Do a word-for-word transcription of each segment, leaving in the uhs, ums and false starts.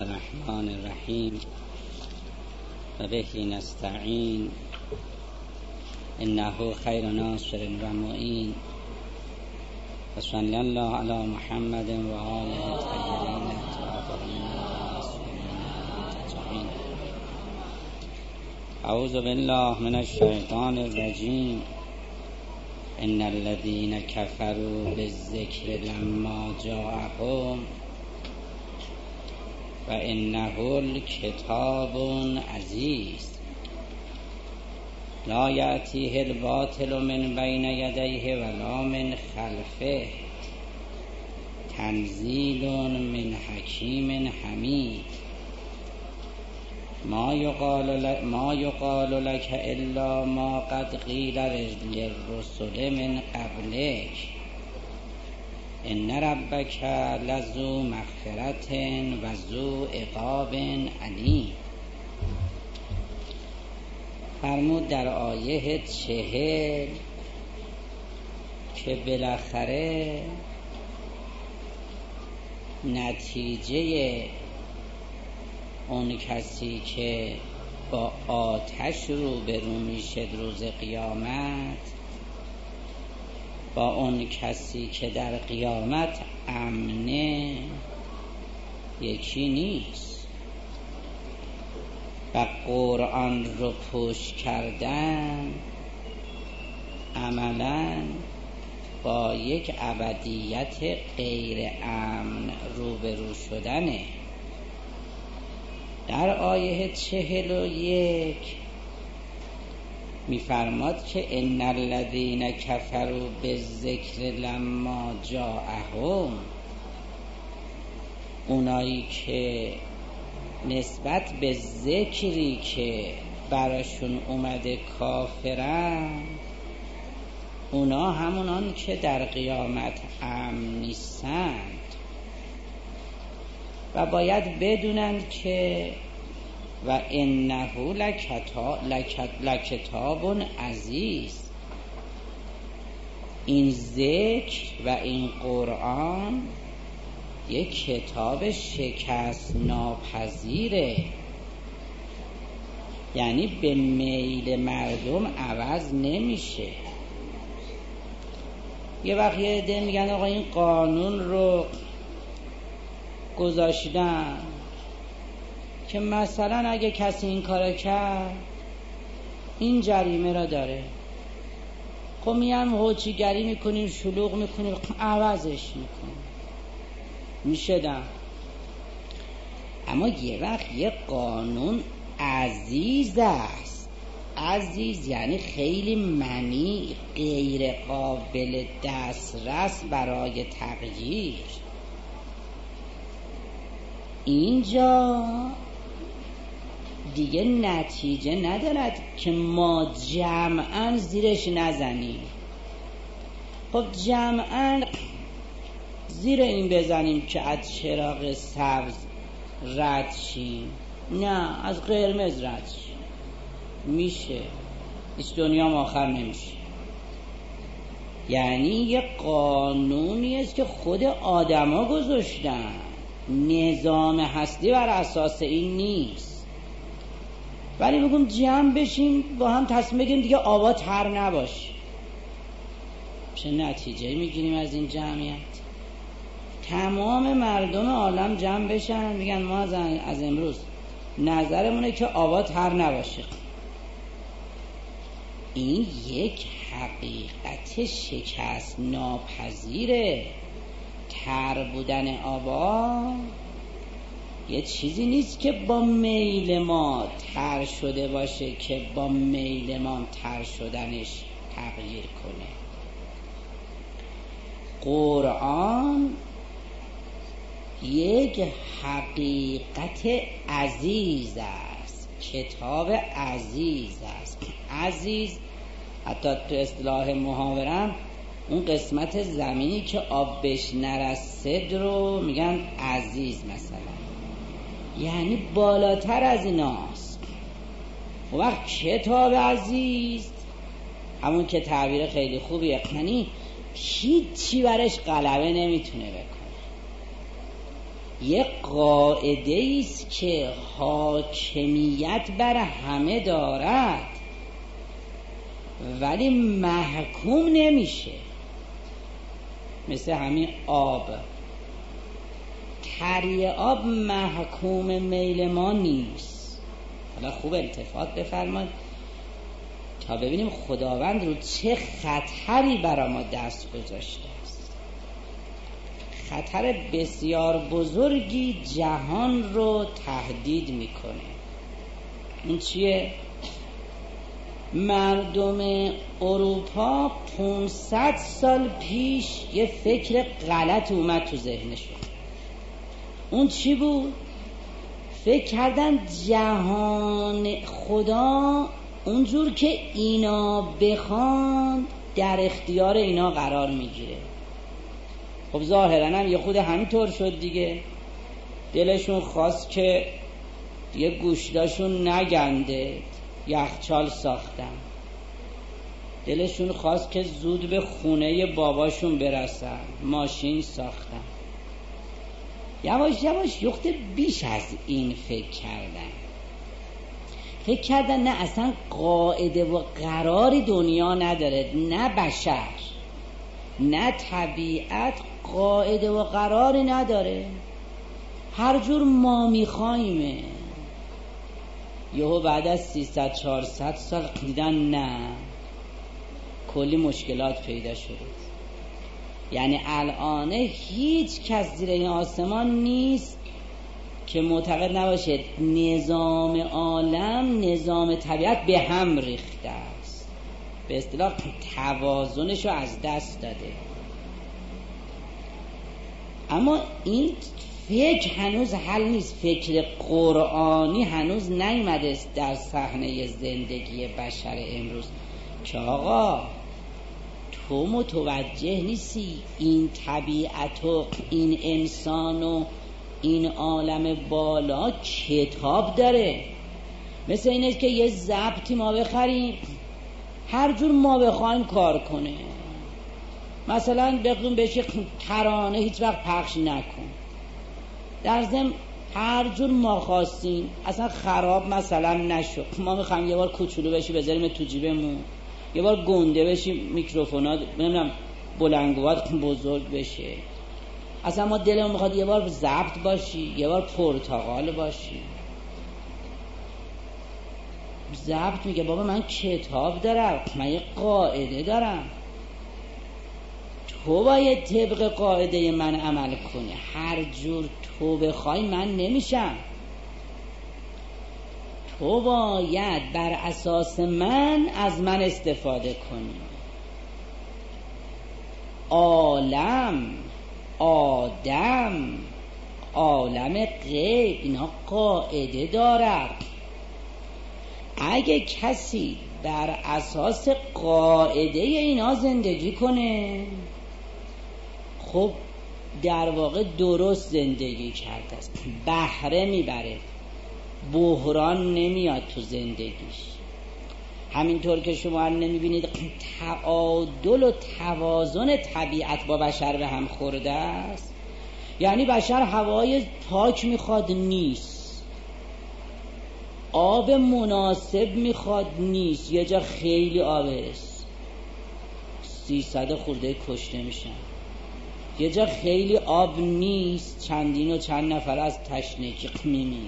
الرحمن الرحیم و به نستعین انه خیر ناصر و معین و صلی الله علی محمد و آله الطاهرین الطاهرین اجمعین. اعوذ بالله من الشیطان الرجیم. ان الذين كفروا بالذکر لما جاءهم و انه الکتاب عزیز لا یأتیه الباطل من بین یدیه ولا من خلفه تنزیل من حکیم حمید. ما یقال لك ما یقال لك الا ما قد قیل للرسل من قبلک ان ربک لذو مغفرت و ذو عقاب علیم. فرمود در آیه چهل که بالاخره نتیجه اون کسی که با آتش روبرو میشه روز قیامت با اون کسی که در قیامت امنه یکی نیست. و قرآن رو پوش کردن عملاً با یک ابدیت غیر امن روبرو شدنه. در آیه چهل و یک میفرماد که ان الذین کفروا بالذکر لما جاءهم، اونایی که نسبت به ذکری که براشون اومده کافرن، اونا همونان که در قیامت امن نیستند و باید بدونند که و انه لکتاب عزیز، این ذکر و این قرآن یک کتاب شکست ناپذیره، یعنی به میل مردم عوض نمیشه. یه وقت یه عده میگن آقا این قانون رو گذاشتن که مثلا اگه کسی این کارو کرد این جریمه را داره، خب میام هوچیگری میکنیم، شلوغ میکنیم، عوضش میکنیم، میشدم. اما یه وقت یه قانون عزیز است، عزیز یعنی خیلی منیع، غیر قابل دسترس برای تغییر. اینجا دیگه نتیجه ندارد که ما جمعاً زیرش نزنیم. خب جمعاً زیر این بزنیم که از چراغ سبز رد شیم؟ نه، از قرمز رد شیم. میشه، هیچ دنیا هم آخر نمیشه. یعنی یه قانونی است که خود آدما گذاشتن، نظام هستی بر اساس این نیست. ولی بگم جمع بشیم با هم تصمیم بگیریم دیگه آبا تر نباشه، چه نتیجه میگیریم از این جمعیت؟ تمام مردم عالم جمع بشن میگن ما از امروز نظرمونه که آبا تر نباشه. این یک حقیقت شکست ناپذیره. تر بودن آبا یه چیزی نیست که با میل ما تر شده باشه که با میل ما تر شدنش تغییر کنه. قرآن یک حقیقت عزیز است، کتاب عزیز است. عزیز حتی تو اصطلاح محاورم اون قسمت زمینی که آب بهش نرسید رو میگن عزیز مثلا، یعنی بالاتر از ایناست. و وقت کتاب عزیز همون که تعبیر خیلی خوبیه، یعنی هیچی برش غلبه نمیتونه بکنه. یک قاعده است که حاکمیت بر همه دارد ولی محکوم نمیشه. مثل همین آب، تری آب محکوم میل ما نیست. حالا خوب التفات بفرمایید تا ببینیم خداوند رو چه خطری برای ما دست گذاشته است. خطر بسیار بزرگی جهان رو تهدید میکنه. این چیه؟ مردم اروپا پانصد سال پیش یه فکر غلط اومد تو ذهنشون. اون چی بود؟ فکر کردن جهان خدا اونجور که اینا بخوان در اختیار اینا قرار میگیره. خب ظاهرا هم یه خود همینطور شد دیگه. دلشون خواست که یه گوشتاشون نگنده، یخچال ساختن. دلشون خواست که زود به خونه باباشون برسن، ماشین ساختن. یواش یواش یخت بیش از این فکر کردن. فکر کردن نه اصلا قاعده و قراری دنیا نداره، نه بشر نه طبیعت قاعده و قراری نداره، هر جور ما میخوایمه. یهو بعد از سیصد چهارصد سال دیدن نه، کلی مشکلات پیدا شده. یعنی الان هیچ کس زیر این آسمان نیست که معتقد نباشه نظام عالم، نظام طبیعت به هم ریخته است، به اصطلاح توازنشو از دست داده. اما این فکر هنوز حل نیست. فکر قرآنی هنوز نیامده در صحنه زندگی بشر امروز که آقا تو متوجه نیستی این طبیعت و این انسان و این عالم بالا کتاب داره. مثل اینه که یه ضبطی ما بخریم هر جور ما بخوایم کار کنه. مثلا بگیم بشه ترانه هیچ وقت پخش نکن، در ضمن هر جور ما خواستیم اصلا خراب مثلا نشد. ما میخوایم یه بار کوچولو بشی بذاریم تو جیبمون، یه بار گنده بشی میکروفونات نمیدونم بلنگوات بزرگ بشه. اصلا ما دلمون میخواد یه بار ضبط باشی، یه بار پرتقال باشی. ضبط میگه بابا من کتاب دارم، من یه قاعده دارم، تو باید طبق قاعده من عمل کنی. هر جور تو بخوای من نمیشم، تو باید بر اساس من از من استفاده کنی. عالم، آدم، عالم غیب اینا قاعده داره. اگه کسی بر اساس قاعده اینا زندگی کنه خب در واقع درست زندگی کرده است، بهره میبره، بحران نمیاد تو زندگیش. همینطور که شما نمیبینید تعادل و توازن طبیعت با بشر به هم خورده است. یعنی بشر هوای پاک میخواد نیست، آب مناسب میخواد نیست، یه جا خیلی آبه است سیصد خورده کشته میشن، یه جا خیلی آب نیست چندین و چند نفر از تشنگی میمیرن.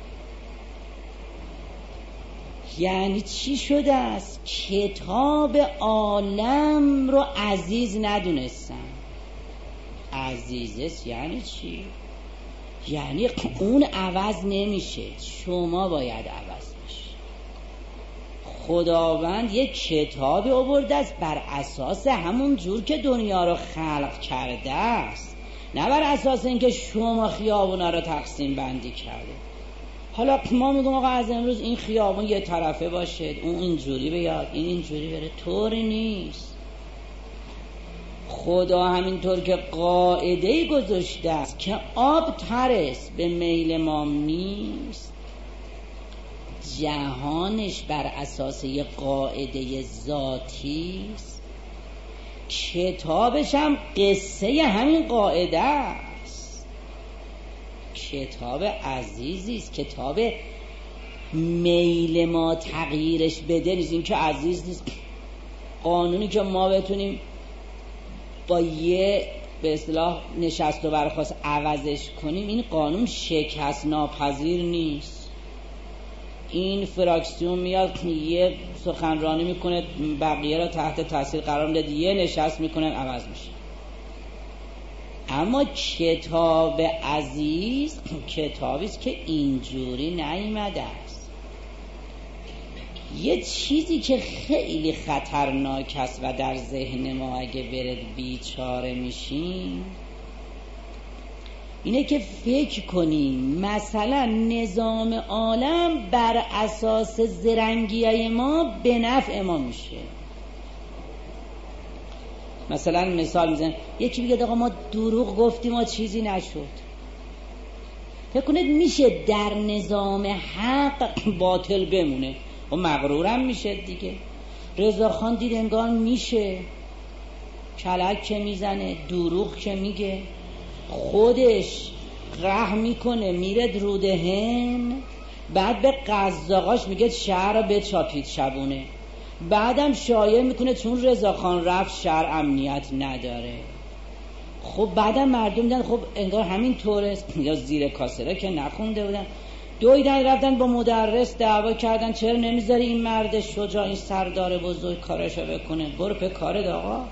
یعنی چی شده است؟ کتاب عالم رو عزیز ندونستن. عزیزست یعنی چی؟ یعنی اون عوض نمیشه، شما باید عوض بشی. خداوند یک کتابی آورده است بر اساس همون جور که دنیا رو خلق کرده است، نه بر اساس اینکه شما خیابونا رو تقسیم بندی کرده. حالا ما میگم آقا از امروز این خیابون یه طرفه باشه، اون اینجوری بیاد، این اینجوری بره. طوری نیست. خدا همینطور که قاعده‌ای گذاشته است که آب ترس به میل ما نیست، جهانش بر اساس یه قاعده ذاتی است، کتابش هم قصه همین قاعده است. کتاب عزیزی است، کتاب میل ما تغییرش بده نیست. این که عزیز نیست. قانونی که ما بتونیم با یه به اصطلاح نشست و برخاست عوضش کنیم، این قانون شکست ناپذیر نیست. این فراکسیون میاد یه سخنرانی میکنه، بقیه را تحت تاثیر قرار میده، یه نشست میکنن عوض میشه. اما کتاب عزیز کتابی است که اینجوری نیامده است. یه چیزی که خیلی خطرناک است و در ذهن ما اگه برد بیچاره میشیم اینه که فکر کنیم مثلا نظام عالم بر اساس زرنگیای ما به نفع ما میشه. مثلا مثال میزنم، یکی بگه آقا ما دروغ گفتیم ما چیزی نشد. فکر کنید میشه در نظام حق باطل بمونه؟ و مغرورم میشه دیگه. رضا خان دید انگار میشه، کلک که میزنه، دروغ که میگه، خودش قهر میکنه میره رودهن، بعد به قزاقاش میگه شهر رو بچاپید شبونه، بعدم شایعه میکنه چون رضا خان رفت شهر امنیت نداره. خب بعدم مردم دیدن خب انگار همین طوره، یا زیر کاسره که نخونده بودن، دویدن رفتن با مدرس دعوا کردن چرا نمیذاری این مرد شجاع این سردار بزرگ کارشو بکنه، برو به کارت آقا.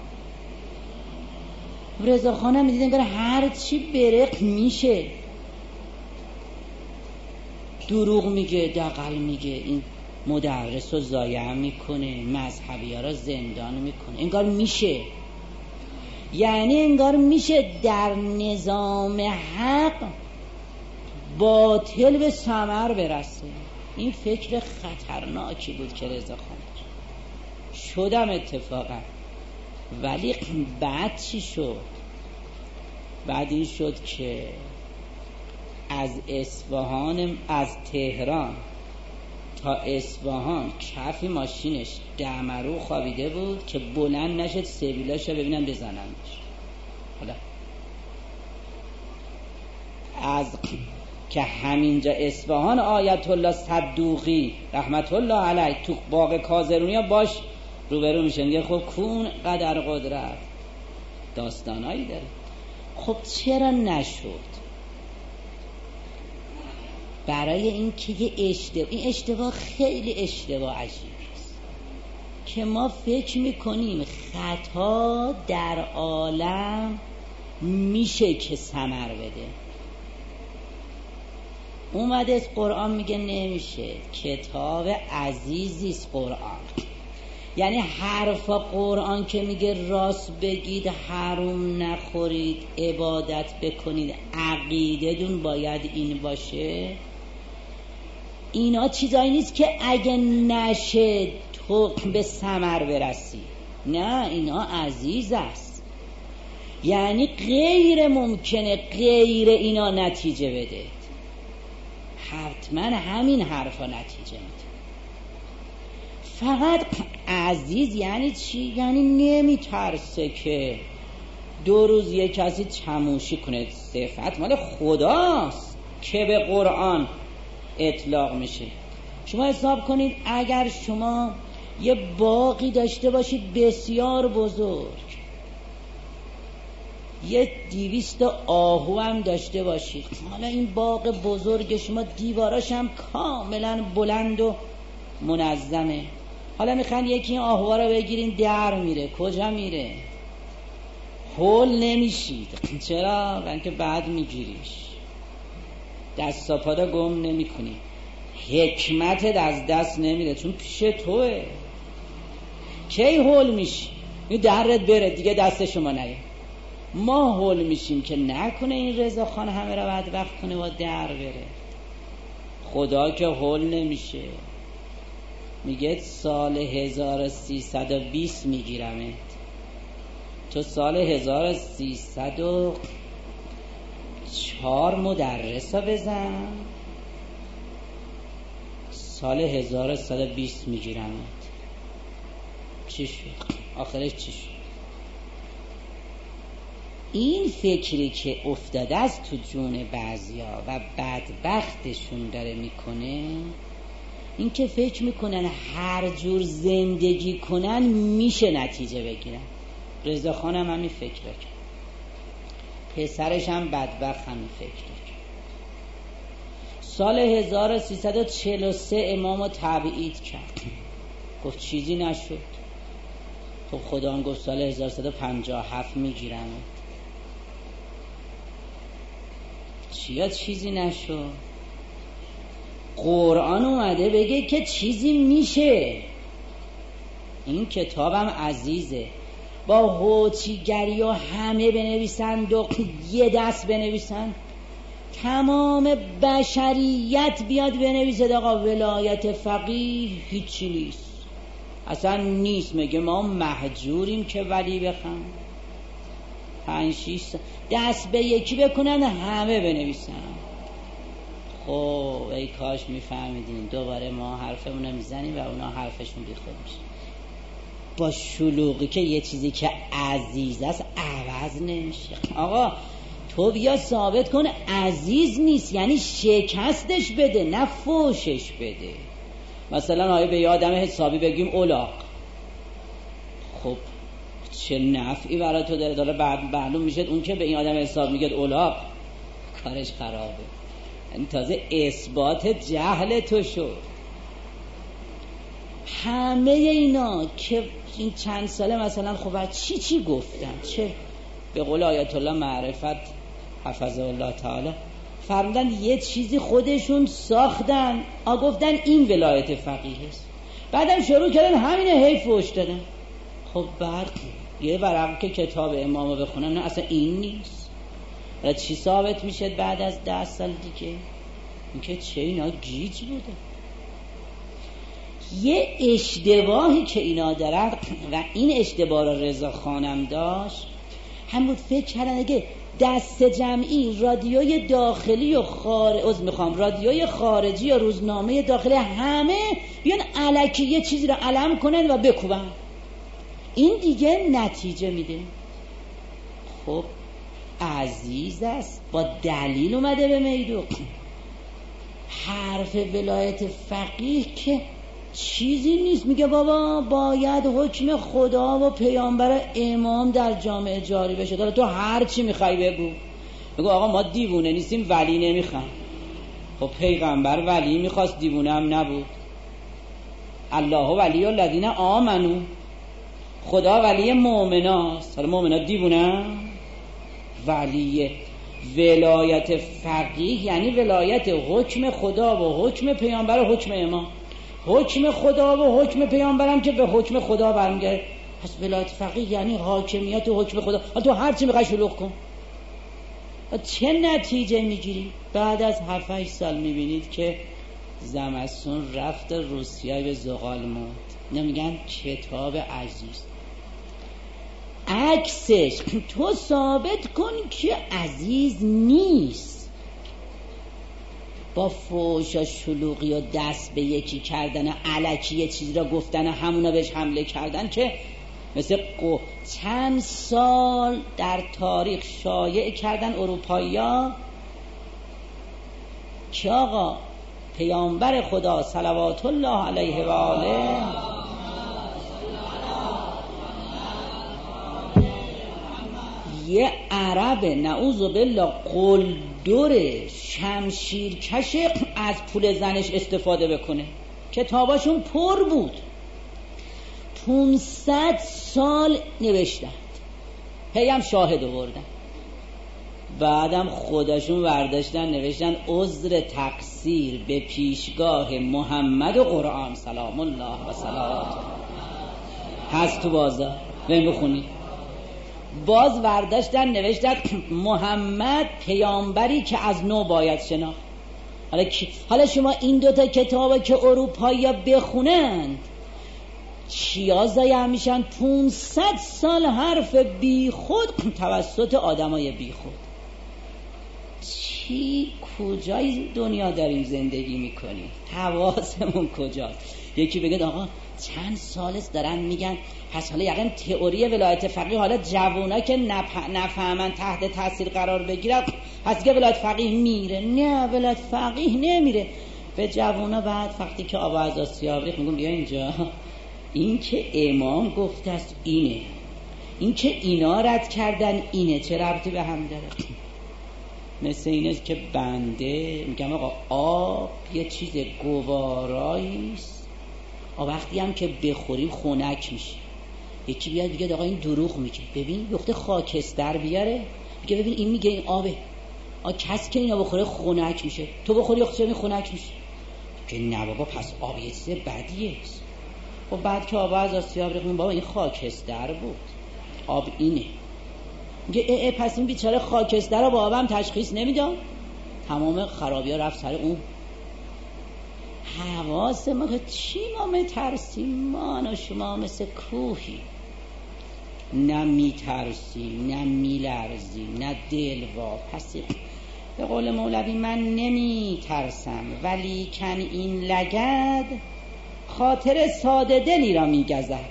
رضا خانم میدیدن انگار هر چی بره میشه، دروغ میگه، دغل میگه، این مدرس رو ضایع میکنه، مذهبی ها رو زندان میکنه، انگار میشه. یعنی انگار میشه در نظام حق باطل به ثمر برسه. این فکر خطرناکی بود که رضا خان شدم اتفاقا. ولی بعد چی شد؟ بعد این شد که از اصفهان، از تهران تا اصفهان کف ماشینش دمرو خوابیده بود که بلند نشد سبیلاشو ببینن بزننش. حالا از که همینجا اصفهان آیت الله صدوقی رحمت الله علیه تو باغ کازرونیا باش روبرو میشن، یه خب کون قدر قدرت داستانایی داره. خب چرا نشد؟ برای این که یه اشتباه، این اشتباه خیلی اشتباه عجیبی است که ما فکر میکنیم خطا در عالم میشه که ثمر بده. اومده از قرآن میگه نمیشه. کتاب عزیزی است قرآن. یعنی حرف قرآن که میگه راست بگید، حرام نخورید، عبادت بکنید، عقیده دون باید این باشه. اینا چیزایی نیست که اگه نشه تو به ثمر برسی. نه، اینا عزیز است. یعنی غیر ممکنه غیر اینا نتیجه بده. حتما همین حرفا نتیجه میده. فقط عزیز یعنی چی؟ یعنی نمیترسه که دو روز یک کسی چموشی کنه. صفت مال خداست که به قرآن اطلاق میشه. شما حساب کنید اگر شما یه باغی داشته باشید بسیار بزرگ، یه دیویست آهو هم داشته باشید، حالا این باغ بزرگ شما دیواراش هم کاملا بلند و منظمه، حالا میخوان یکی این آهوها رو بگیرین در میره، کجا میره؟ هول نمیشید. چرا؟ برای که بعد میگیریش، دست و پادا گم نمی کنی، حکمتت از دست نمیره چون پیش توه. کی هول میشی؟ این درت بره دیگه دست شما نیه. ما هول میشیم که نکنه این رضا خان همه را بعد وقت کنه و در بره. خدا که هول نمیشه، میگه سال هزار و سیصد و بیست میگیرمت، تو سال هزار و سیصد و چهار مدرس ها بزن، سال هزار و سیصد و بیست میگیرمت. چی شد؟ آخرش چی شد؟ این فکری که افتاده است تو جون بعضیا و بدبختشون داره میکنه، این که فکر میکنن هر جور زندگی کنن میشه نتیجه بگیرن. رضا خانم همین فکر کرد، پسرش هم بدبخت همین فکر کرد. سال هزار و سیصد و چهل و سه امامو تبعید کرد، گفت چیزی نشد. خب خدا هم گفت سال هزار و سیصد و پنجاه و هفت میگیرم. چیا چیزی نشد؟ قرآن اومده بگه که چیزی میشه. این کتابم عزیزه، با هوچیگری و همه بنویسند و یه دست بنویسند، تمام بشریت بیاد بنویسد آقا ولایت فقیه هیچی نیست، اصلا نیست. میگه ما محجوریم که ولی بخوام پنج شیش دست به یکی بکنن همه بنویسن. خب ای کاش میفهمیدین. دوباره ما حرفمونو میزنیم و اونا حرفشون بی خود میشه. با شلوغی که یه چیزی که عزیز است عوض نمیشه. آقا تو بیا ثابت کن عزیز نیست، یعنی شکستش بده نه فوشش بده. مثلا آیه به یه آدم حسابی بگیم اولاق، خب چه نفعی برای تو داره؟ داره بعد معلوم میشه اون که به این آدم حساب میگه اولاق کارش خرابه، یعنی تازه اثبات جهل تو شد. همه اینا که این چند ساله مثلا خب چی چی گفتن، چه به قول آیت الله معرفت حفظه الله تعالی فرمودن یه چیزی خودشون ساختن، آ گفتن این ولایت فقیه است، بعدم شروع کردن همینه هی فوش دادن. خب بعد یه ورق که کتاب امامو بخونن نه اصلا این نیست، بعد چی ثابت میشه بعد از ده سال دیگه؟ اینکه چه اینا گیج بوده. یه اشتباهی که اینا دارن و این اشتباه رو رضا خانم داشت هم بود، فکر کردن اگه دست جمعی رادیوی داخلی و خارج از میخوام رادیوی خارجی یا روزنامه داخلی همه بیان الکی یه چیزی رو علم کنن و بکوبن، این دیگه نتیجه میده. خب عزیز است، با دلیل اومده به میدون. حرف ولایت فقیه که چیزی نیست، میگه بابا باید حکم خدا و پیامبر امام در جامعه جاری بشه. داره تو هر چی میخوای بگو، بگو آقا ما دیوونه نیستیم ولی نمیخوام. خب پیغمبر ولی میخواست، دیوونه هم نبود. الله ولی الذین آمنو، خدا ولی مؤمناست. حالا مؤمنا دیوونه؟ ولی ولایت فقیه یعنی ولایت حکم خدا و حکم پیامبر و حکم امام. حکم خدا و حکم پیامبرم که به حکم خدا برمیگرده، پس ولایت فقیه یعنی حاکمیت و حکم خدا. حالا تو هر چی میخوای شلوغ کن. چه نتیجه میگیری؟ بعد از هفت هشت سال میبینید که زمستون رفت روسیه به زغال مرد. نمیگن کتاب عزیز، عکسش تو ثابت کن که عزیز نیست. با فوش و شلوغی و دست به یکی کردن و الکی یه چیزی را گفتن و همونا بهش حمله کردن که مثل قو چند سال در تاریخ شایع کردن اروپایی‌ها که آقا پیامبر خدا صلوات الله علیه و آله یه عرب نعوذ بالله قلدر شمشیرکش از پول زنش استفاده بکنه. کتاباشون پر بود، پونصد سال نوشتند، هی هم شاهد آوردن، بعدم خودشون برداشتن نوشتن عذر تقصیر به پیشگاه محمد و قرآن سلام الله و صلوات هست تو بازار بهم بخونی. باز برداشتن نوشتن محمد پیامبری که از نو باید شناخت. حالا حالا شما این دوتا کتابه که اروپایی‌ها بخونند چیا ضایع میشن؟ پونصد سال حرف بی خود توسط آدمای بی خود. کی کجای دنیا داریم زندگی میکنیم؟ حواسمون کجاست؟ یکی بگه آقا چند سالست دارن میگن پس حالا یقین تئوری ولایت فقیه حالا جوونا که نف... نفهمن تحت تاثیر قرار بگیرن پس دیگه ولایت فقیه میره. نه، ولایت فقیه نمیره. به جوونا بعد وقتی که آب از آسیاب ریخت میگم بیا اینجا، این که امام گفته است اینه، این که اینا رد کردن اینه، چه ربطی به هم داره؟ مثل اینه که بنده میگم آقا آب یه چیز گواراییست، وقتی هم که بخوریم خنک میشه. یکی بیاد بگه آقا این دروغ میگه، ببین وقتی خاکستر بیاره میگه ببین این میگه این آبه، آ کسی که اینا بخوره خنک میشه، تو بخوری اختصاری خنک میشه. که نه بابا پس آب یه چیز بدیه. و بعد که آب از آسیاب ریختم بابا این خاکستر بود، آب اینه. میگه اه اه پس این بیچاره خاکستر رو با آبم تشخیص نمیدم، تمام خرابی ها رفت سر اون. حواس ما که چی ما میترسیم؟ ما و شما مثل کوهی، نه میترسیم نه میلرزیم نه دل واپسیم. به قول مولوی من نمیترسم ولی کن این لگد خاطر ساده دلی را میگزد.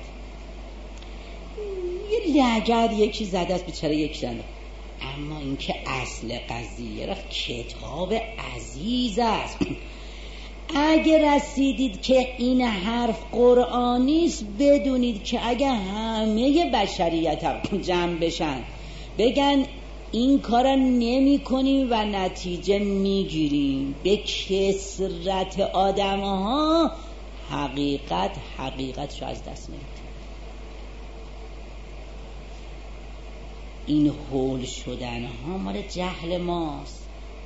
یه لگد یکی زده است بیچاره یک زنه، اما این که اصل قضیه را کتاب عزیز است. اگه رسیدید که این حرف قرآنی است بدونید که اگه همه بشریت هم جمع بشن بگن این کارا نمی کنیم و نتیجه میگیریم، به کثرت آدم ها حقیقت حقیقتشو از دست میدید. این هول شدن ها مال جهل ماست.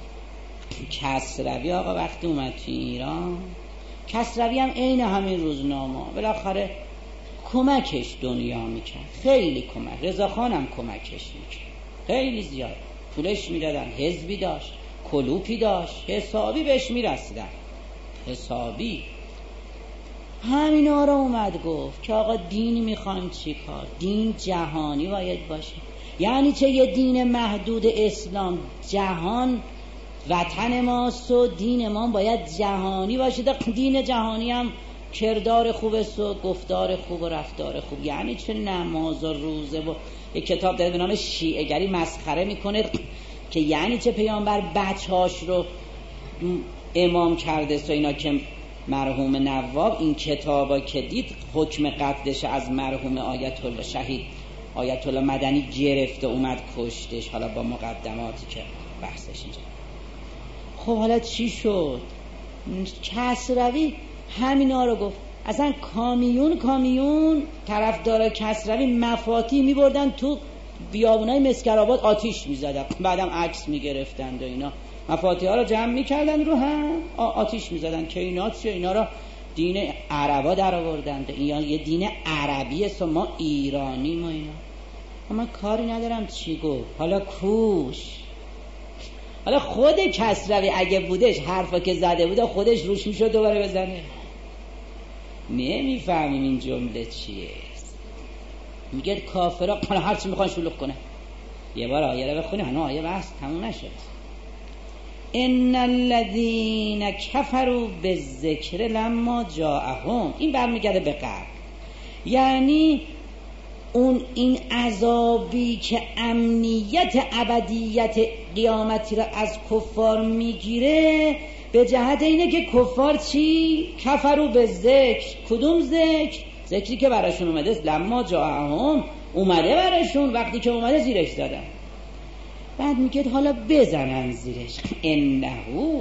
کسروی آقا وقتی اومد تو ایران، کسروی هم عین همین روزنامه بالاخره کمکش دنیا میکرد، خیلی کمک، رضاخان هم کمکش میکرد خیلی زیاد، پولش میدادن، حزبی داشت، کلوپی داشت، حسابی بهش میرسیدن، حسابی. همینا رو اومد گفت که آقا دین میخوایم چی کار؟ دین جهانی باید باشه. یعنی چه یه دین محدود اسلام؟ جهان وطن ماست و دین ما باید جهانی باشه. دین جهانی هم کردار خوب است و گفتار خوب و رفتار خوب. یعنی چه نماز و روزه و یک کتاب داره به نام شیعه گری مسخره میکنه که یعنی چه پیامبر بچهاش رو امام کرده و اینا، که مرحوم نواب این کتابا که دید حکم قتلش از مرحوم آیت الله شهید آیت الله مدنی گرفته اومد کشتش، حالا با مقدماتی که بحثش اینجا. خب حالا چی شد؟ کسروی همینا رو گفت. اصلا کامیون کامیون طرفدار کسروی مفاتی میبردن تو بیابونای مسکرآباد آتیش میزدن، بعدم عکس میگرفتند و اینا مفاتی ها رو جمع میکردن رو هم آتیش میزدن که اینا چه اینا رو دین عربا در آوردند، این یه دین عربی است و ما ایرانی ما اینا. من کاری ندارم چی گفت، حالا کوش. حالا خود کسروی اگه بودش حرفا که زده بود خودش روش میشد دوباره بزنه. نمیفهمیم این جمله چیه. میگه کافرها حالا هر چی میخوان شلوغ کنه. یه بار آیه رو بخونه، هنوز آیه بحث تموم نشد. ان الذين كفروا بالذکر لما جاءهم، این برمیگرده به قبل. یعنی اون این عذابی که امنیت ابدیت قیامتی را از کفار میگیره به جهت اینه که کفار چی؟ کفروا بالذکر. کدوم ذکر؟ ذکری که براشون اومده، لما جاءهم اومده براشون، وقتی که اومده زیرش زدن. بعد میگه حالا بزنن زیرش. انه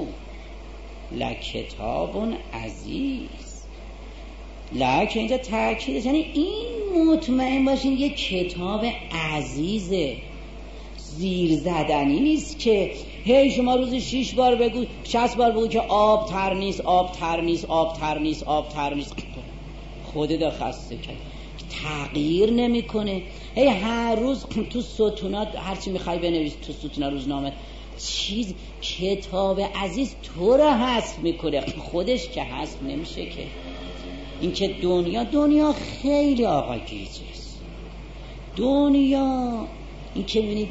لکتاب عزیز. لکه اینجا تأکیدش، یعنی این مطمئن باشین یه کتاب عزیزه، زیر زدنی نیست که هی شما روزی شیش بار بگو شصت بار بگو که آب تر نیست آب تر نیست آب تر نیست آب تر نیست. خودت خسته کرد، تغییر نمیکنه. هی هر روز تو ستونات هرچی میخوای بنویس تو ستونا روزنامه چیز، کتاب عزیز تو رو حذف میکنه، خودش که حذف نمیشه که. این که دنیا دنیا خیلی آقا گیجه است. دنیا این که ببینید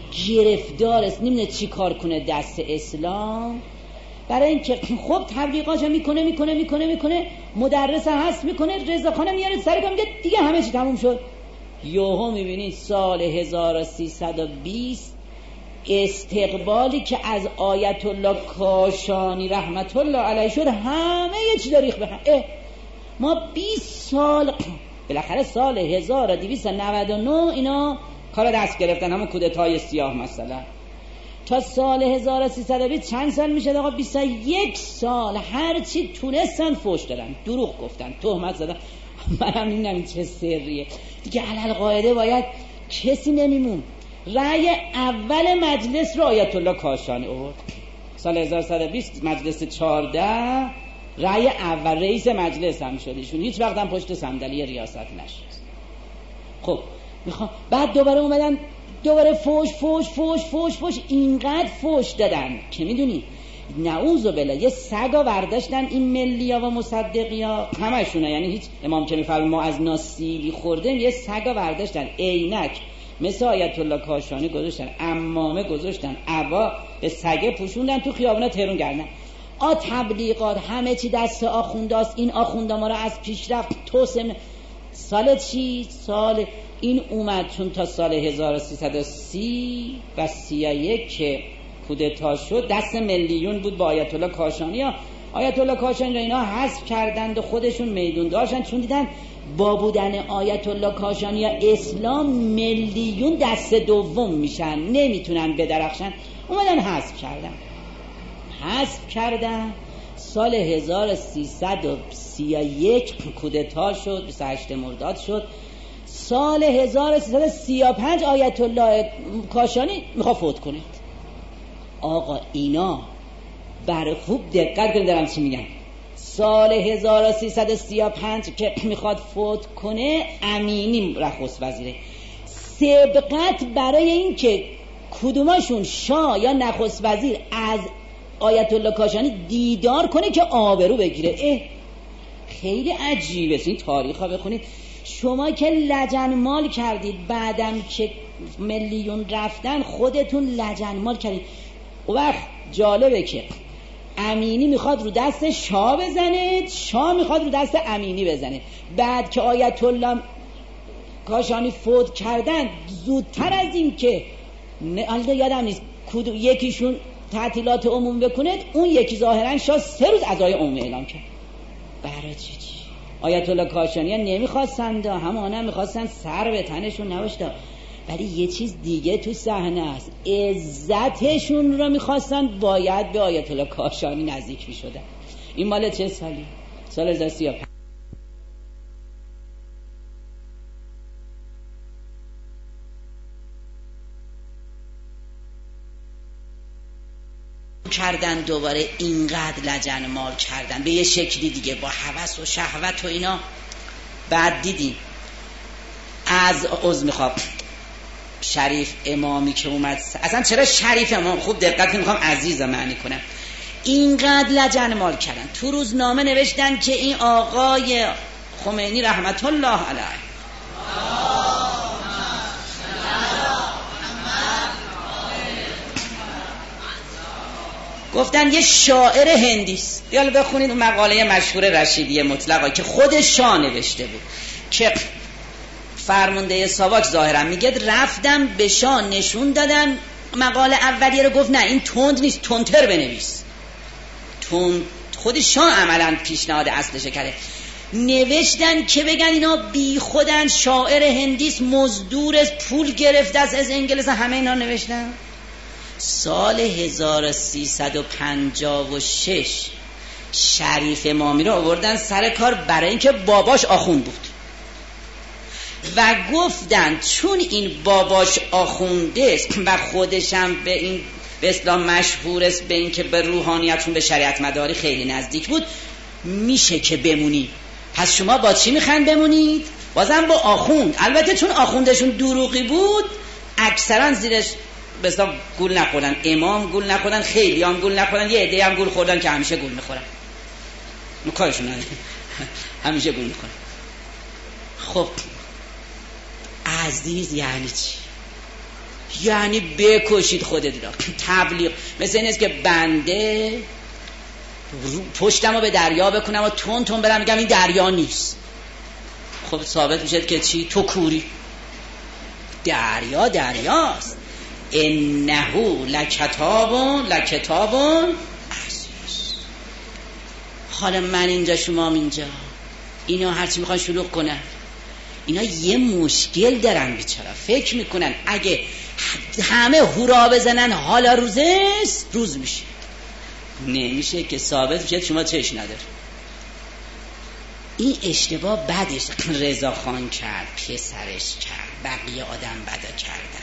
گرفتار است، نمیدونه چی کار کنه دست اسلام. برای اینکه خب تبلیغاتو میکنه میکنه میکنه میکنه مدرس هست میکنه، رضاخانه میاره سر کار میگه دیگه همه چی تموم شد. یوهو میبینید سال هزار و سیصد و بیست استقبالی که از آیت الله کاشانی رحمت الله علیه شد، همه یه چی داریخ بخن. ما بیست سال بالاخره سال هزار و دویست و نود و نه اینا کار دست گرفتن، همون کودتای سیاه مثلا، تا سال هزار و سیصد و بیست چند سال میشه آقا؟ بیست و یک سال هرچی تونستن فوش دادن، دروغ گفتن، تهمت زدن. من هم نمیدونم این چه سریه دیگه. علل قاعده باید کسی نمیمون. رأی اول مجلس رو آیت الله کاشانی آورد سال هزار و سیصد و بیست، مجلس چهارده، رأی اول رئیس مجلس هم شد ایشون، هیچ وقت هم پشت صندلی ریاست نشد. خب میخوام بعد دوباره اومدن دوباره فوش فوش فوش فوش فوش اینقدر فوش دادن که میدونی نعوذ بالله یه سگا برداشتن این ملیا و مصدقیا همشونه، یعنی هیچ امام که میفرمه ما از ناسیلی خوردیم، یه سگا برداشتن عینک مثل آیت الله کاشانی گذاشتن، عمامه گذاشتن، عبا به سگه پوشوندن، تو خیابونا تهرون گردن. آ تبلیغات همه چی دست آخونداست، این آخوندا ما رو از پیشرفت توسعه. سال چی؟ سال این اومد چون تا سال هزار و سیصد و سی و سی و یک که کودتا شد دست ملیون بود با آیت الله کاشانی ها. آیت الله کاشانی را اینا حذف کردند و خودشون میدون داشتن، چون دیدن با بودن آیت الله کاشانی ها اسلام ملیون دست دوم میشن، نمیتونن بدرخشن، اومدن حذف کردن حذف کردن سال هزار و سیصد و سی و یک کودتا شد، بیست و هشتم مرداد شد. سال هزار و سیصد و سی و پنج آیت الله کاشانی میخواد فوت کنه. آقا اینا برای خوب دقت کنید دارم چی میگم. سال هزار و سیصد و سی و پنج که میخواد فوت کنه، امینی نخست وزیره، سبقت برای این که کدوماشون شاه یا نخست وزیر از آیت الله کاشانی دیدار کنه که آبرو بگیره. اه خیلی عجیبه. این تاریخ ها بخونید. شما که لجنمال کردید، بعدم که ملیون رفتن خودتون لجنمال کردید. و وقت جالبه که امینی میخواد رو دست شاه بزنه، شاه میخواد رو دست امینی بزنه. بعد که آیت الله کاشانی فوت کردن، زودتر از این که نه یادم نیست کدوم یکیشون تعطیلات عموم بکنه، اون یکی ظاهرا شاه سه روز عزای عموم اعلام کرد. برای چی چی؟ آیت الله کاشانی ها نمیخواستن دا، همانا میخواستن سر به تنشون نباشته، ولی یه چیز دیگه تو صحنه است، عزتشون رو میخواستن، باید به آیت الله کاشانی نزدیک میشدن. این مال چه سالی؟ سال هزار و سی و پنج. کردن دوباره اینقدر لجن مال کردن به یه شکلی دیگه با هوس و شهوت و اینا. بعد دیدیم از عضو میخوام شریف امامی که اومد، اصلا چرا شریف امام، خوب دقت میخوام عزیز معنی کنم، اینقدر لجن مال کردن. تو روزنامه نوشتن که این آقای خمینی رحمت الله علیه گفتن یه شاعر هندیست. یالا بخونید اون مقاله مشهور رشیدی مطلقا که خود شاه نوشته بود که فرمانده ساواک ظاهرا میگه رفتم به شاه نشون دادم مقاله اولیه رو، گفت نه این تند نیست، تندتر بنویس. تند خود شاه عملا پیشنهاد اصلش کرده. نوشتن که بگن اینا بی خودن، شاعر هندیست، مزدور است، پول گرفته از از انگلیس، همه اینا نوشتن. سال هزار و سیصد و پنجاه و شش شریف امامی رو آوردن سر کار برای اینکه باباش آخوند بود و گفتن چون این باباش آخونده است و خودشم به این به اسلام مشهور است، به این که به روحانیت چون به شریعت مداری خیلی نزدیک بود، میشه که بمونی. پس شما با چی میخواین بمونید؟ بازم با آخوند. البته چون آخوندشون دروغی بود اکثرا زیرش به اسلام گول نخوردن، امام گول نخوردن، خیلی هم گول نخوردن، یه عده هم گول خوردن که همیشه گول میخورن، کارشون نداره همیشه گول میخورن. خب عزیز یعنی چی؟ یعنی بکشید خودت را. تبلیغ مثل این است که بنده پشتم رو به دریا بکنم و تون تون برم میگم این دریا نیست. خب ثابت میشه که چی؟ تو کوری. دریا دریاست. انه لکتابون لکتابون عزیز. حالا من اینجا شما اینجا، اینا هرچی میخوان شلوغ کنن، اینا یه مشکل دارن بیچاره. فکر میکنن اگه همه هورا بزنن حالا روزست روز میشه. نمیشه که. ثابت میشه شما چش نداره. این اشتباه بدش رضا خان کرد، پسرش کرد، بقیه آدم بدا کردن.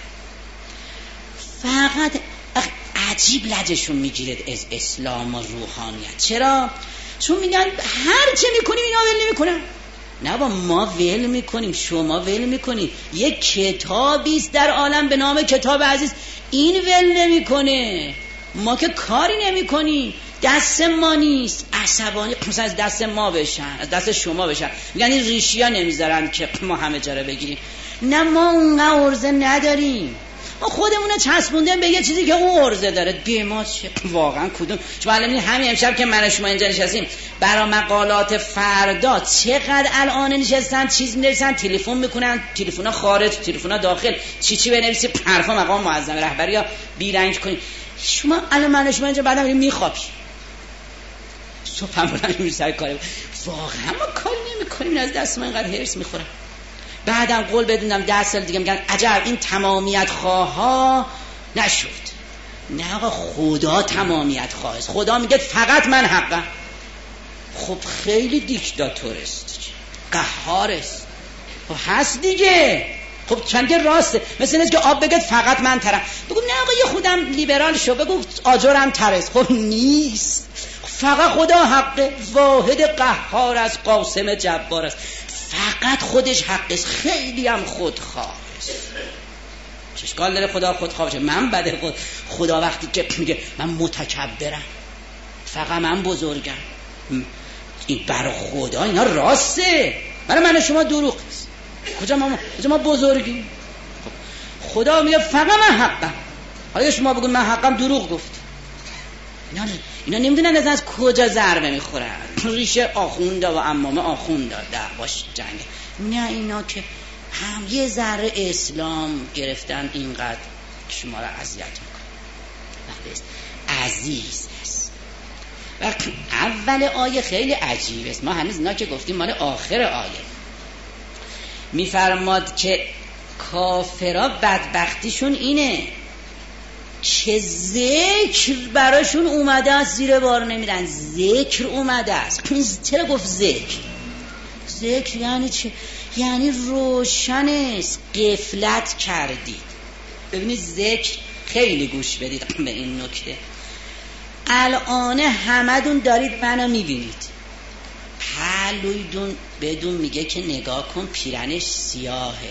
فقط عجیب لجشون میگیرد از اسلام و روحانیت. چرا؟ چون میگن هر چه میکنیم اینا ول نمیکنن. نه با ما ول میکنیم، شما ول میکنید. یک کتابیست در عالم به نام کتاب عزیز، این ول نمیکنه. ما که کاری نمیکنیم، دست ما نیست. عصبانی مثلا از دست ما بشن، از دست شما بشن، میگن این ریشیا نمیذارن که ما همه جا رو بگیریم. نه ما اونقدر عرضه نداریم، ما خودمونه چسبوندیم به یه چیزی که اون عرضه داره. به ما چه واقعا کدوم؟ شما الان همین امشب که من شما اینجا نشستیم برای مقالات فردا، چقدر الان نشستن چیز می‌نویسن، تلفن میکنن، تلفن‌ها خارج، تلفن‌ها داخل، چی چی بنویسی، حرفا مقام معظم رهبری ها بیرنگ کنین. شما الان من شما اینجا بعدا میریم میخوابی، صبح هم بلند میشی سر کار. واقعا ما کاری نمی‌کنیم، از دست من اینقدر هرس می‌خورم. بعدم قول بدونم ده سال دیگه میگن عجب این تمامیت خواه نشد. نه آقا، خدا تمامیت خواه است. خدا میگه فقط من حقم. خب خیلی دیکتاتورست، قهارست. خب هست دیگه. خب چند که راسته. مثل اینه که آب بگید فقط من ترم. بگو نه آقا یه خودم لیبرال شو، بگو آجرم ترست. خب نیست، فقط خدا حقه. واحد قهار است، قاسم جبار است. فقط خودش حق است. خیلی هم خودخواه است. چشکال داره خدا خودخواه باشه؟ من بده خود. خدا وقتی که میگه من متکبرم، فقط من بزرگم، این برای خدا اینا راسته، برای من شما دروغ است. کجا ما کجا ما بزرگیم؟ خدا میگه فقط من حقم. حالا شما بگون من حقم، دروغ گفت. اینا اینا نمیدونن از از کجا ضربه میخورن. ریشه آخونده و عمامه آخونده دعواش جنگ. نه اینا که هم یه ذره اسلام گرفتن اینقدر شما را اذیت میکنه. عزیز است. و اول آیه خیلی عجیب است. ما هنوز اینا که گفتیم مال آخر آیه. میفرماد که کافرها بدبختیشون اینه که ذکر براشون اومده است، زیر بار نمیرن. ذکر اومده است. چرا گفت ذکر؟ ذکر یعنی چه؟ یعنی روشن است، غفلت کردید. ببینید ذکر، خیلی گوش بدید به این نکته. الان همدون دارید منو میبینید، پهلویدون بدون میگه که نگاه کن پیرنش سیاهه.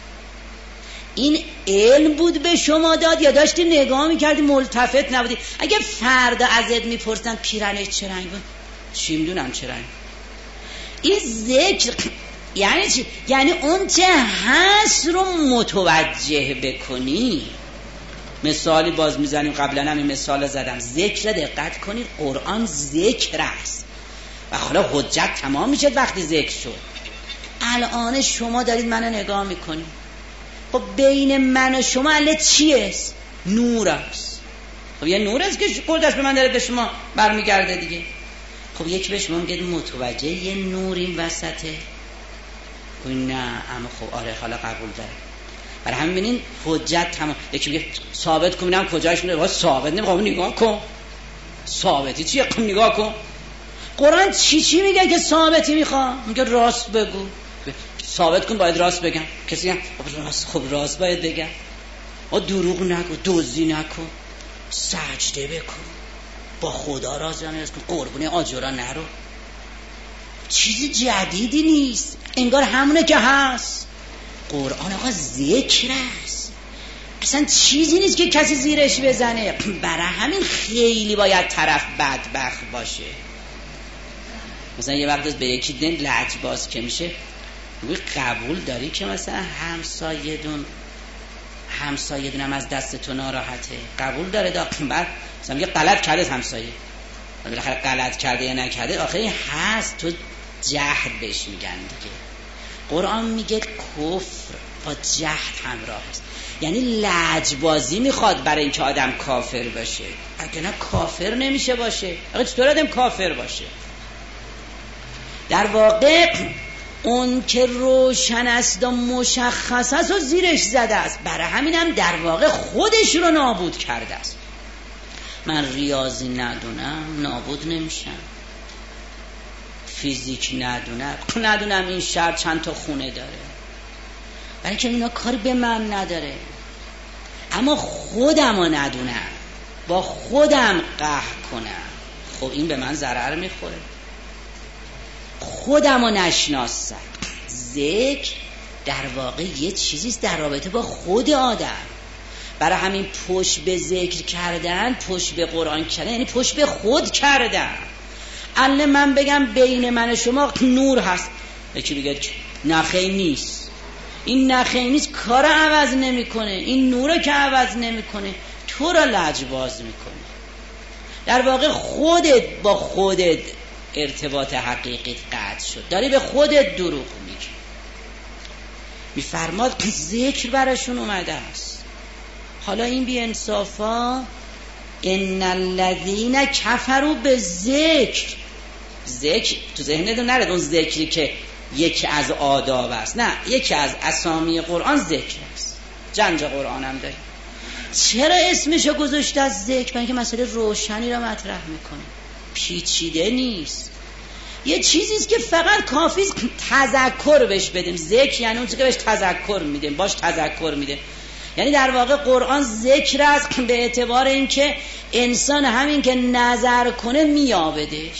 این علم بود به شما داد یا داشتی نگاه میکردی ملتفت نبودی؟ اگه فردا ازت میپرسن پیرنش چه رنگ بود، چی میدونم چه رنگ. این ذکر یعنی چی؟ یعنی اون چه هست رو متوجه بکنی. مثالی باز میزنیم، قبلا هم این مثال زدم. ذکر دقت کنید، قرآن ذکر است و حالا حجت تمام میشه وقتی ذکر شد. الان شما دارید منو نگاه میکنید، خب بین من و شما الان چیه؟ نور است. خب یه نور است که قدرتش به من داره به شما برمیگرده دیگه. خب یک به شما میگه متوجه یه نور این وسطه. نه اما خب آره حالا قبول داره. برای همین ببینین حجت تمام. یکی میگه ثابت کن، ببینم کجاش میگه ثابت نمیخوام. نگاه کن ثابتی چیه؟ کن نگاه کن. قرآن چی چی میگه که ثابتی میخوام؟ میگه راست بگو. ثابت کن باید راست بگم. کسی هم راست، خب راست باید بگم. آ دروغ نگو، دزدی نکن، سجده بکن، با خدا رازانه کن، قربون آجرا نرو. چیزی جدیدی نیست، انگار همونه که هست. قرآن آقا ذکر است، اصلا چیزی نیست که کسی زیرش بزنه. برای همین خیلی باید طرف بدبخت باشه. مثلا یه وقت به یکی دن لج باز که میشه، میگه قبول داری که مثلا همسایه دون همسایه دونم از دست تو ناراحته، قبول داره داخل بعد مثلا میگه غلط کرده همسایه، بالاخره غلط کرده یا نکرده آخری هست، تو جهل بهش میگن دیگه. قرآن میگه کفر با جهل همراه است، یعنی لجبازی میخواد برای اینکه آدم کافر باشه، اگه نه کافر نمیشه باشه. اگه چطور آدم کافر باشه؟ در واقع اون که روشن است و مشخص است و زیرش زده است، برای همین هم در واقع خودش رو نابود کرده است. من ریاضی ندونم نابود نمیشم، فیزیک ندونم ندونم این شهر چند تا خونه داره، برای که اینا کاری به من نداره. اما خودم رو ندونم، با خودم قهر کنم، خب این به من ضرر میخوره. خودم رو نشناسم. ذکر در واقع یه چیزیست در رابطه با خود آدم. برای همین پشت به ذکر کردن، پشت به قرآن کردن، یعنی پشت به خود کردن. الان من بگم بین من و شما نور هست، یکی بگه نخی نیست، این نخی نیست کار عوض نمیکنه، این نوره که عوض نمیکنه، تو را لجباز میکنه. در واقع خودت با خودت ارتباط حقیقیت قطع شد، داری به خودت دروغ میگی. میفرماد ذکر براشون اومده است. حالا این بی انصافا ان الذین کفروا بالذکر، ذکر تو ذهنتون نرد اون ذکری که یکی از آداب است، نه، یکی از اسامی قرآن ذکر است. جنج قرآن هم داره. چرا اسمشو گذاشته از ذکر؟ برای اینکه مسئله روشنی را مطرح میکنه، پیچیده نیست، یه چیزیست که فقط کافیه تذکر بهش بدیم. ذکر یعنی اون چیزی که بهش تذکر میدیم، باش تذکر میده. یعنی در واقع قرآن ذکر است به اعتبار اینکه انسان همین که نظر کنه میابدش.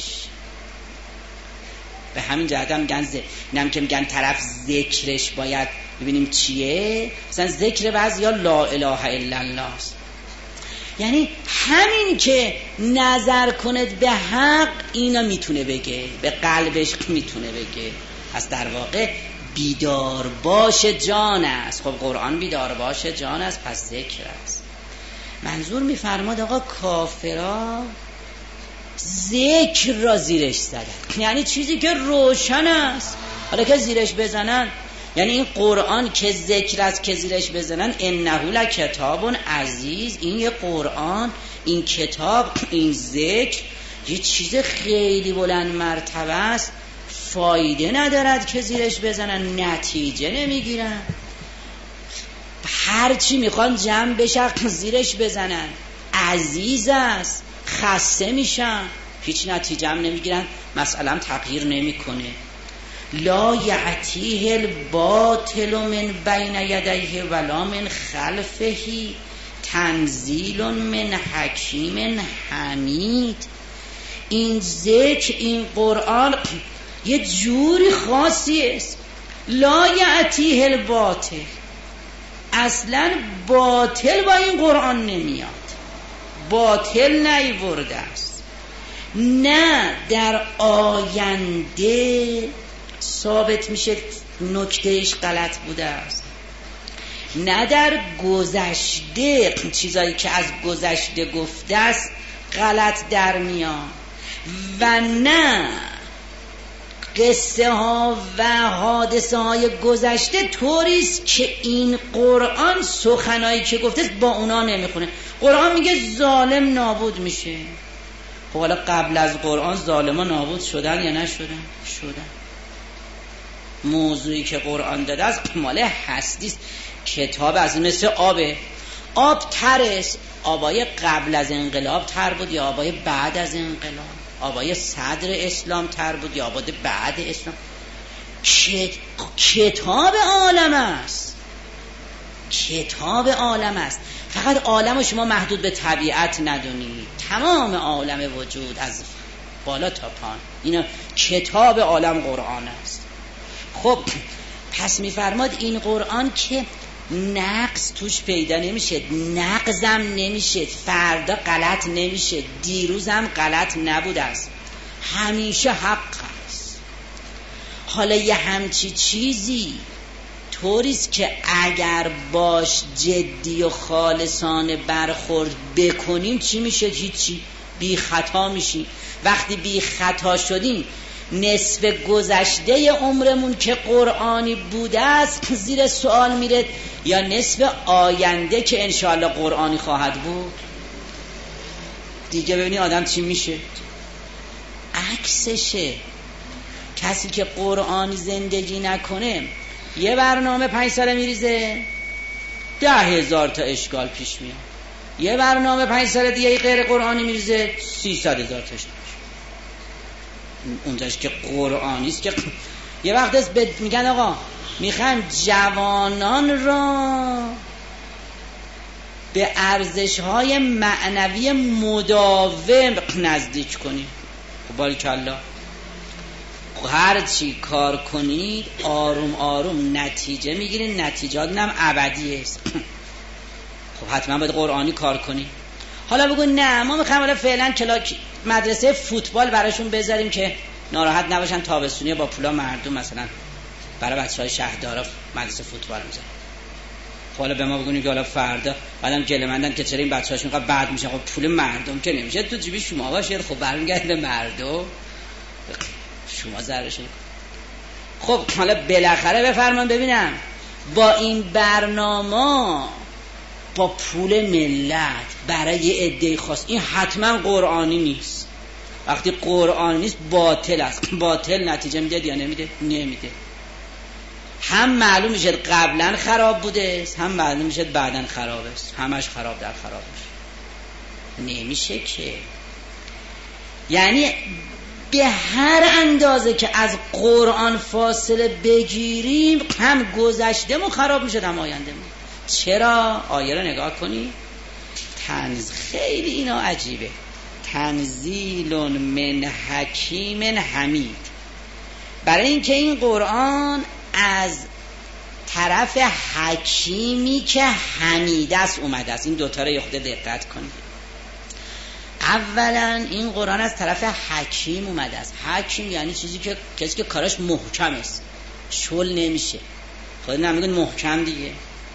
به همین جهت هم میگن ذکر، اینم که میگن طرف ذکرش باید ببینیم چیه. مثلا ذکر بعضیا لا اله الا الله است، یعنی همین که نظر کند به حق اینا میتونه بگه، به قلبش میتونه بگه. پس در واقع بیدار باش جان است. خب قرآن بیدار باش جان است، پس ذکر است. منظور میفرماد آقا کافرا ذکر را زیرش زدن، یعنی چیزی که روشن است. حالا که زیرش بزنن، یعنی این قرآن که ذکر است که زیرش بزنن، انه لکتاب عزیز، این یه قرآن، این کتاب، این ذکر یه چیز خیلی بلند مرتبه است. فایده ندارد که زیرش بزنن، نتیجه نمیگیرن. هر چی میخوان جمع بشه زیرش بزنن، عزیز است، خسته میشن، هیچ نتیجه هم نمیگیرن، مسئله تغییر نمیکنه. لا یعتیه الباطل من بین یدیه ولا من خلفه، تنزیل من حکیم حمید. این ذکر، این قرآن یه جوری خاصی است. لا یعتیه الباطل، اصلا باطل با این قرآن نمیاد، باطل نیورده است. نه در آینده ثابت میشه نکتهش غلط بوده است، نه در گذشته چیزایی که از گذشته گفته است غلط در میاد، و نه قصه ها و حادثه های گذشته طوریست که این قرآن سخنایی که گفته است با اونا نمیخونه. قرآن میگه ظالم نابود میشه. خب حالا قبل از قرآن ظالم ها نابود شدن یا نشدن؟ شدن. موضوعی که قرآن داده است مال هستیست. کتاب از مثل آبه، آب ترست. آبای قبل از انقلاب تر بود یا آبای بعد از انقلاب؟ آبای صدر اسلام تر بود یا آبای بعد اسلام؟ کتاب عالم است، کتاب عالم است. فقط عالم رو شما محدود به طبیعت ندونید، تمام عالم وجود از بالا تا پایین اینا کتاب عالم قرآن است. خب پس میفرماد این قرآن که نقص توش پیدا نمیشه، نقضم نمیشه، فردا غلط نمیشه، دیروزم غلط نبوده است، همیشه حق است. حالا یه همچی چیزی طوریست که اگر باش جدی و خالصانه برخورد بکنیم چی میشه؟ هیچی، بی خطا میشیم. وقتی بی خطا شدیم نصف گذشته عمرمون که قرآنی بوده است زیر سوال میره، یا نصف آینده که انشاءالله قرآنی خواهد بود. دیگه ببینی آدم چی میشه؟ عکسشه. کسی که قرآنی زندگی نکنه یه برنامه پنج ساله میریزه، ده هزار تا اشکال پیش میاد. یه برنامه پنج ساله دیگه غیر قرآنی میریزه، سیصد هزار تا اشکال. اونجاش که قرآنی است که یه وقت است میگن آقا میخوایم جوانان را به ارزش‌های معنوی مداوم نزدیک کنیم. خب باریکالله، هر چی کار کنید آروم آروم نتیجه میگیرید، نتیجات هم ابدی است. خب حتما باید قرآنی کار کنید. حالا بگو نه ما میخوایم حالا فعلا کلاک مدرسه فوتبال براشون بذاریم که ناراحت نباشن، تابستونی با پولا مردم مثلا برای بچهای شهردارا مدرسه فوتبال میذارن. خب حالا به ما بگونید که حالا فردا بعدم گله‌مندن که چرا این بچه‌هاشون اینقدر بد میشن. خب پول مردم که نمیشه تو جیب شما باشه، خب برمیگرده به مردم، شما ضررش. خب حالا بالاخره بفرمان ببینم با این برنامه با پول ملت برای یه عده خاص، این حتما قرآنی نیست. وقتی قرآنی نیست باطل است. باطل نتیجه میده یا نمیده؟ نمیده. هم معلوم میشه قبلا خراب بوده، هم معلوم میشه بعداً خراب است. همش خراب در خراب میشه. نمیشه که. یعنی به هر اندازه که از قرآن فاصله بگیریم هم گذشته‌مون خراب میشه هم آینده‌مون. چرا؟ آیه رو نگاه کنی، تنز خیلی اینا عجیبه. تنزیل من حکیم حمید. برای اینکه این قرآن از طرف حکیمی که حمید است اومده است. این دوتا رو یه خود دقت کنید. اولا این قرآن از طرف حکیم اومده است. حکیم یعنی چیزی که کسی که کارش محکم است، شل نمیشه. خود نمیگن محکم دیگه.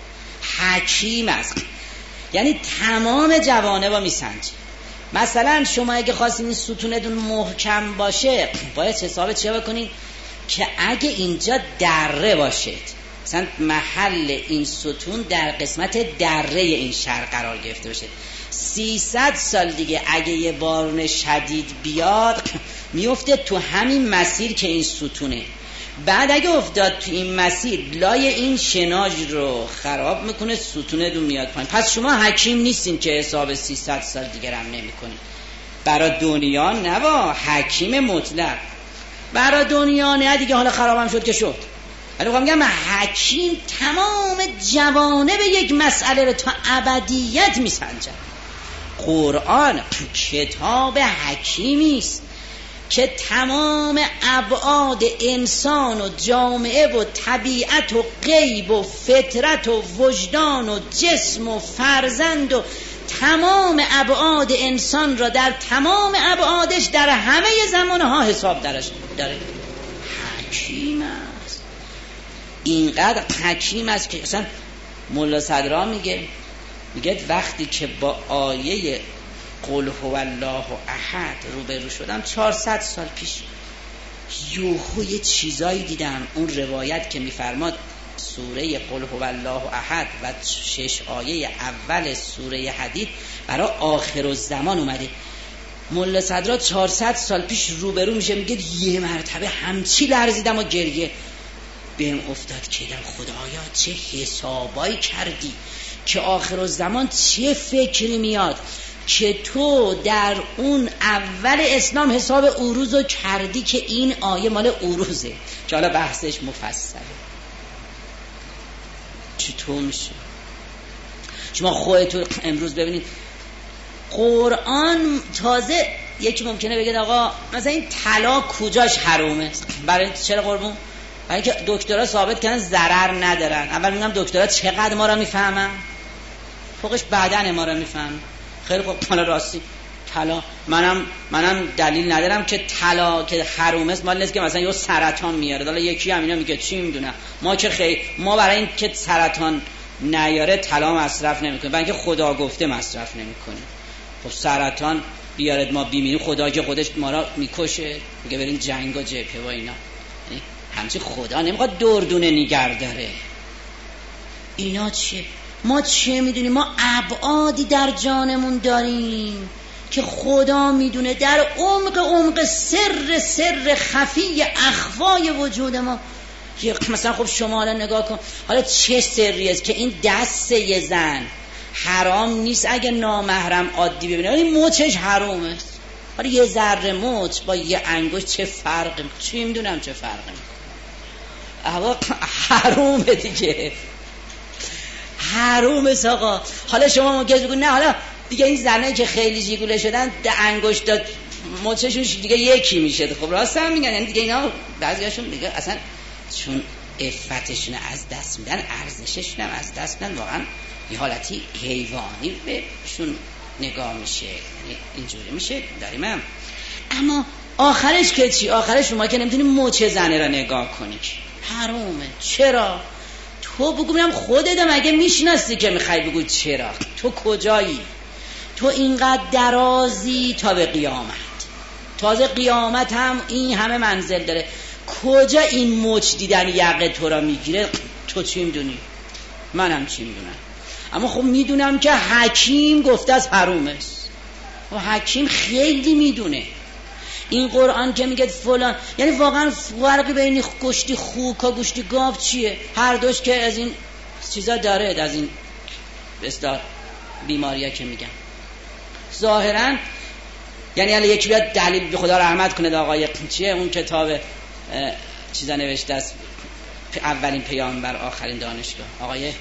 حکیم است یعنی تمام جوانه با میسنجه. مثلا شما اگه خواستین این ستونتون محکم باشه باید حساب چه بکنید که اگه اینجا دره باشه، مثلا محل این ستون در قسمت دره این شهر قرار گرفته باشه، سیصد سال دیگه اگه یه بارون شدید بیاد میفته تو همین مسیر که این ستونه. بعد اگه افتاد تو این مسیر لای این شناج رو خراب میکنه، ستونه دو میاد پایین. پس شما حکیم نیستین که حساب سیصد سال دیگه هم نمی کنید. برای دنیا نوا حکیم مطلق، برای دنیا نه دیگه. حالا خرابم شد که شد. ولی میگم حکیم تمام جوانه به یک مسئله رو تا ابدیت میسنجه. قرآن کتاب حکیمی است که تمام ابعاد انسان و جامعه و طبیعت و غیب و فطرت و وجدان و جسم و فرزند و تمام ابعاد انسان را در تمام ابعادش در همه زمانها حساب درش داره. حکیم است. اینقدر حکیم است که اصلا مولا صدرا میگه میگه وقتی که با آیه قل هو الله احد روبرو شدم چهارصد سال پیش، یوهو یه چیزایی دیدم. اون روایت که میفرماد سوره قل هو الله احد و شش آیه اول سوره حدید برای آخر الزمان اومده. مولا صدرا چهارصد سال پیش روبرو میشه میگه یه مرتبه همچی لرزیدم و گریه بهم افتاد که دم خدایا چه حسابایی کردی که آخر الزمان چه فکری میاد که تو در اون اول اسلام حساب عروضو کردی که این آیه مال عروضه، که حالا بحثش مفصله. چطور میشه؟ شما خودتون امروز ببینید قرآن تازه یکی ممکنه بگه آقا مثلا این طلا کجاش حرومه؟ برای چرا قربون؟ برای اینکه دکترها ثابت کردن ضرر ندارن. اول میگم دکترها چقدر ما را میفهمن، فوقش بعدن ما را میفهمن. خیلی خوب، حالا راستی طلا منم منم دلیل ندارم که طلا که حروم است، مال نیست که مثلا یه سرطان میاره. حالا یکی هم اینا میگه چی میدونم، ما که خیلی ما برای این که سرطان نیاره طلا مصرف نمیکنیم، برای اینکه خدا گفته مصرف نمیکنیم. خب سرطان بیارد ما بیمیریم، خدا که خودش ما را میکشه، میگه بریم جنگ و جبهه و اینا. یعنی همچین خدا نمیخواد دردونه نگر داره. اینا چیه؟ ما چه میدونیم؟ ما ابعادی در جانمون داریم که خدا میدونه، در عمق عمق سر سر خفی اخفای وجود ما. مثلا خب شما حالا نگاه کن، حالا چه سری است که این دست یه زن حرام نیست اگه نامحرم عادی ببینه، ولی مچش حرام است. حالا یه ذره مچ با یه انگشت چه فرقی؟ چی میدونم چه فرقی میکنه؟ حرامه دیگه، حروم است آقا. حالا شما ممکنه بگید نه حالا دیگه این زنه که خیلی جیگوله شدن ده انگشت مچشون دیگه یکی میشه. خب راست هم میگن، یعنی دیگه اینا بعضیاشون دیگه اصلا چون عفتشون از دست میدن، ارزششون هم از دست میدن، واقعا یه حالتی حیوانی بهشون نگاه میشه، یعنی اینجوری میشه داریم هم. اما آخرش که چی؟ آخرش شما که نمیتونی مچ زنه را نگاه کنی، حرومه. چرا؟ تو بگو ببینم خودت مگه میشناسی که میخوای بگو چرا؟ تو کجایی؟ تو اینقدر درازی تا به قیامت، تازه قیامت هم این همه منزل داره. کجا این مچ دیدن یقه تو را میگیره؟ تو چی میدونی؟ منم چی میدونم. اما خب میدونم که حکیم گفته از حروم است و حکیم خیلی میدونه. این قرآن که میگه فلان، یعنی واقعا فرقی بین گوشتی خوک و گوشتی گاو چیه؟ هر دوش که از این چیزا داره، از این بسیار بیماری‌ها که میگن ظاهرا. یعنی الان یکی بیاد دلیل، به خدا رحمت کنه آقای چیه اون کتاب چیزا نوشته است، اولین پیامبر آخرین دانشگاه، آقای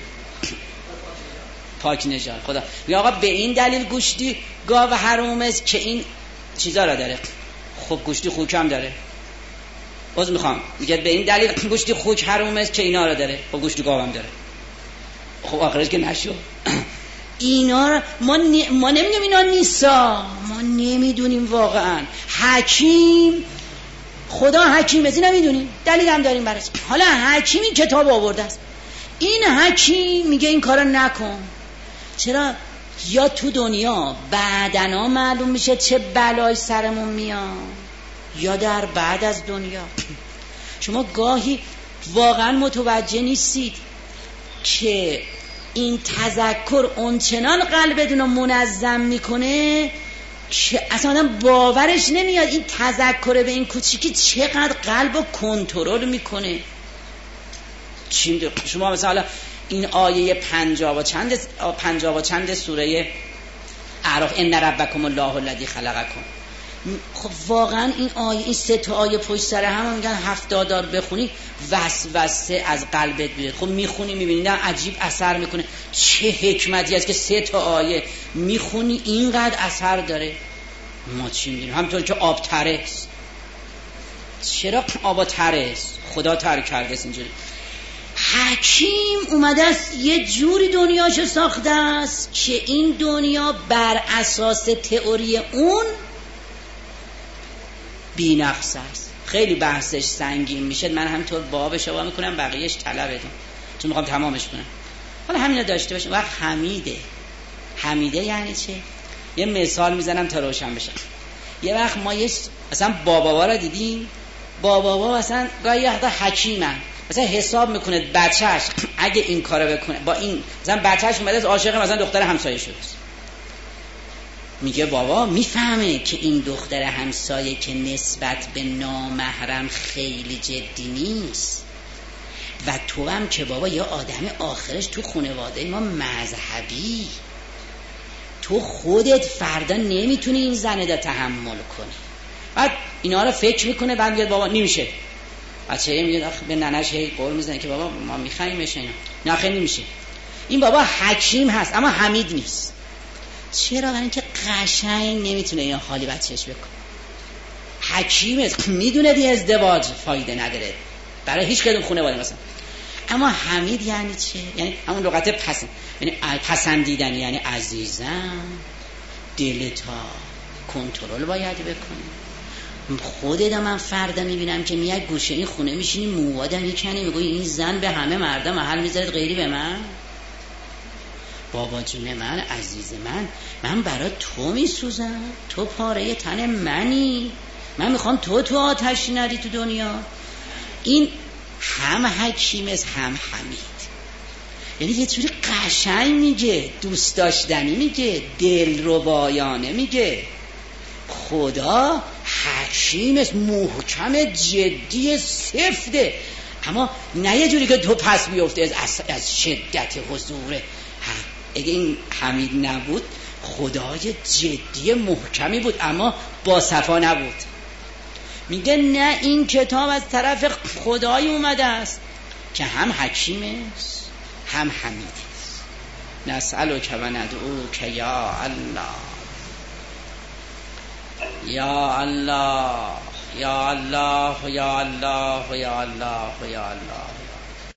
پاک نژاد، خدا میگه آقا به این دلیل گوشتی گاو حرام است که این چیزا را داره. خب گوشتی خوک هم داره. باز میخوام میگه به این دلیل گوشتی خوک حرام است که اینا را داره. خب گوشتی گاو هم داره. خب آخرش که نشو. اینا ما ن... ما نمیگیم اینا نیستا، ما نمیدونیم واقعا. حکیم خدا حکیم است، اینا میدونیم، دلیل هم داریم براش. حالا حکیم این کتاب آورده است، این حکیم میگه این کارو نکن. چرا؟ یا تو دنیا بعدنا معلوم میشه چه بلای سرمون میاد، یا در بعد از دنیا. شما گاهی واقعا متوجه نیستید که این تذکر اونچنان قلبتون رو منظم میکنه که اصلا باورش نمیاد این تذکر به این کوچیکی چقدر قلب رو کنترل میکنه. چی میدونم شما مثلا این آیه پنجاه و چند پنجاه و چند سوره اعراف، ان ربکم الله الذی خلقکم. خب واقعا این آیه، این سه تا آیه پشت سر هم میگن هفتاد دار بخونی وسوسه از قلبت بیاد. خب میخونی میبینی نه عجیب اثر میکنه. چه حکمتی است که سه تا آیه میخونی اینقدر اثر داره. ما چی میدونیم؟ همونطور که آب تره است. چرا آب تره است؟ خدا تر کرده است اینجوری. حکیم اومده است یه جوری دنیاشو ساخته است که این دنیا بر اساس تئوری اون بی نقص است. خیلی بحثش سنگین میشه، من همینطور بابش رو میکنم، بقیهش طلبتون چون میخوام تمامش کنم. حالا همین رو داشته باشیم. وقت حمیده. حمیده یعنی چه؟ یه مثال میزنم تا روشن بشه. یه وقت ما یه مثلا باباوا رو دیدیم، باباوا مثلا گاهی وقتا حکیمن، مثلا حساب میکنه بچهش اگه این کارو بکنه با این، مثلا بچهش اومده عاشق مثلا دختر همسایه شده، میگه بابا میفهمه که این دختر همسایه که نسبت به نامحرم خیلی جدی نیست و تو هم که بابا یه آدم آخرش تو خانواده ما مذهبی، تو خودت فردا نمیتونی این زنه دا تحمل کنی. بعد اینا رو فکر میکنه، بعد میگه بابا نمیشه. بچه میگه به ننش هی قول میزنه که بابا ما میخوایمش اینا، نه خیلی نمیشه. این بابا حکیم هست اما حمید نیست. چرا؟ برای اینکه قشنگ نمیتونه این حالی بچهش بکنه. حکیمه، میدونه دی ازدواج فایده نداره برای هیچ کدوم خانواده مثلا. اما حمید یعنی چه؟ یعنی همون لغت پسند، یعنی پسندیدن، یعنی عزیزم دلتا کنترل باید بکنی. خودت من فردا میبینم که میاد گوشه این خونه میشینی موادم میکنی میگوی این زن به همه مردم محل میذارد غیری به من. بابا جون من، عزیز من، من برای تو میسوزم، تو پاره تن منی، من میخوام تو تو آتش نری تو دنیا. این هم حکیم است هم حمید، یعنی یه جوری قشنگ میگه، دوست داشتنی میگه، دل ربایانه میگه. خدا حکیم است، محکم، جدی، سفته، اما نه یه جوری که تو پس بیفته از, از شدت حضور حق. اگه این حمید نبود خدای جدی محکمی بود اما با صفا نبود. میگه نه، این کتاب از طرف خدای اومده است که هم حکیم است هم حمید است. نسألک و ندعوک یا الله، یا الله، یا الله، یا الله، یا الله، یا الله.